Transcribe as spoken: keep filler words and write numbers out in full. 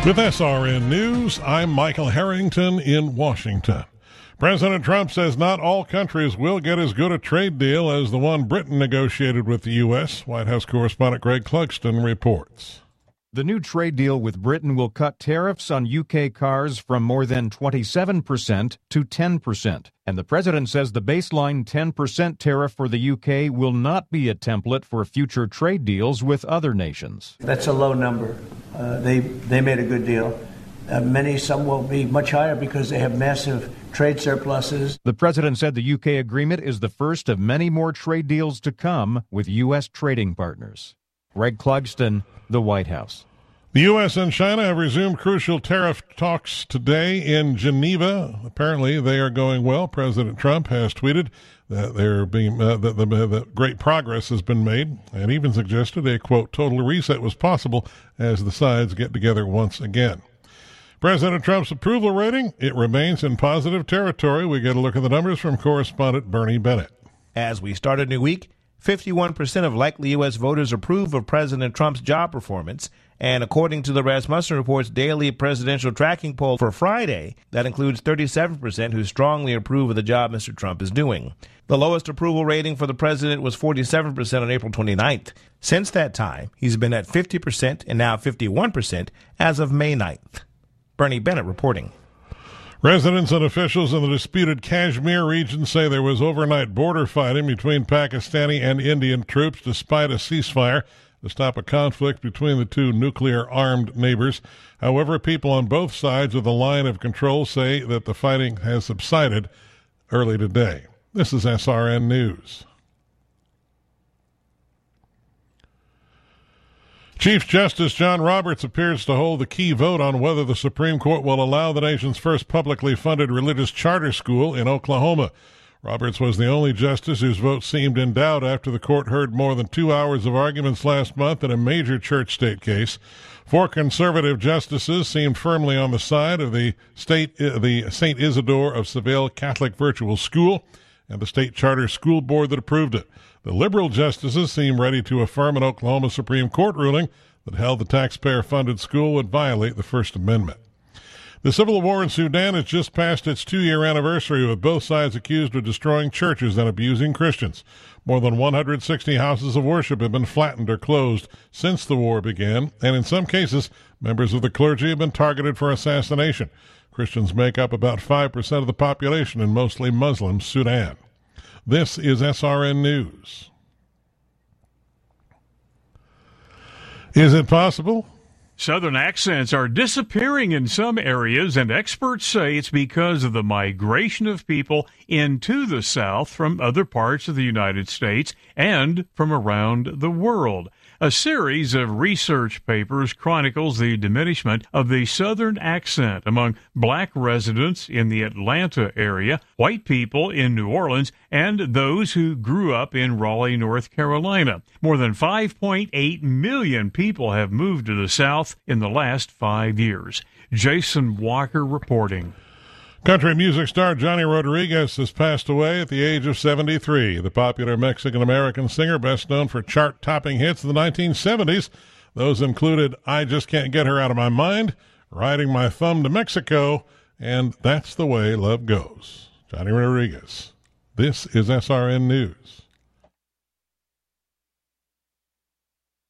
With S R N News, I'm Michael Harrington in Washington. President Trump says not all countries will get as good a trade deal as the one Britain negotiated with the U S. White House correspondent Greg Clugston reports. The new trade deal with Britain will cut tariffs on U K cars from more than twenty-seven percent to ten percent. And the president says the baseline ten percent tariff for the U K will not be a template for future trade deals with other nations. That's a low number. Uh, they, they made a good deal. Uh, many, some will be much higher because they have massive trade surpluses. The president said the U K agreement is the first of many more trade deals to come with U S trading partners. Greg Clugston, the White House. The U S and China have resumed crucial tariff talks today in Geneva. Apparently, they are going well. President Trump has tweeted that there being uh, that the, the great progress has been made, and even suggested a quote total reset was possible as the sides get together once again. President Trump's approval rating, it remains in positive territory. We get a look at the numbers from correspondent Bernie Bennett. As we start a new week, fifty-one percent of likely U S voters approve of President Trump's job performance. And according to the Rasmussen Report's daily presidential tracking poll for Friday, that includes thirty-seven percent who strongly approve of the job Mister Trump is doing. The lowest approval rating for the president was forty-seven percent on April twenty-ninth. Since that time, he's been at fifty percent and now fifty-one percent as of May ninth. Bernie Bennett reporting. Residents and officials in the disputed Kashmir region say there was overnight border fighting between Pakistani and Indian troops despite a ceasefire to stop a conflict between the two nuclear-armed neighbors. However, people on both sides of the line of control say that the fighting has subsided early today. This is S R N News. Chief Justice John Roberts appears to hold the key vote on whether the Supreme Court will allow the nation's first publicly funded religious charter school in Oklahoma. Roberts was the only justice whose vote seemed in doubt after the court heard more than two hours of arguments last month in a major church-state case. Four conservative justices seemed firmly on the side of the state, the Saint Isidore of Seville Catholic Virtual School and the state charter school board that approved it. The liberal justices seemed ready to affirm an Oklahoma Supreme Court ruling that held the taxpayer-funded school would violate the First Amendment. The civil war in Sudan has just passed its two-year anniversary, with both sides accused of destroying churches and abusing Christians. More than one hundred sixty houses of worship have been flattened or closed since the war began, and in some cases, members of the clergy have been targeted for assassination. Christians make up about five percent of the population in mostly Muslim Sudan. This is S R N News. Is it possible? Southern accents are disappearing in some areas, and experts say it's because of the migration of people into the South from other parts of the United States and from around the world. A series of research papers chronicles the diminishment of the Southern accent among black residents in the Atlanta area, white people in New Orleans, and those who grew up in Raleigh, North Carolina. More than five point eight million people have moved to the South in the last five years. Jason Walker reporting. Country music star Johnny Rodriguez has passed away at the age of seventy-three. The popular Mexican-American singer, best known for chart-topping hits of the nineteen seventies. Those included I Just Can't Get Her Out of My Mind, Riding My Thumb to Mexico, and That's the Way Love Goes. Johnny Rodriguez. This is S R N News.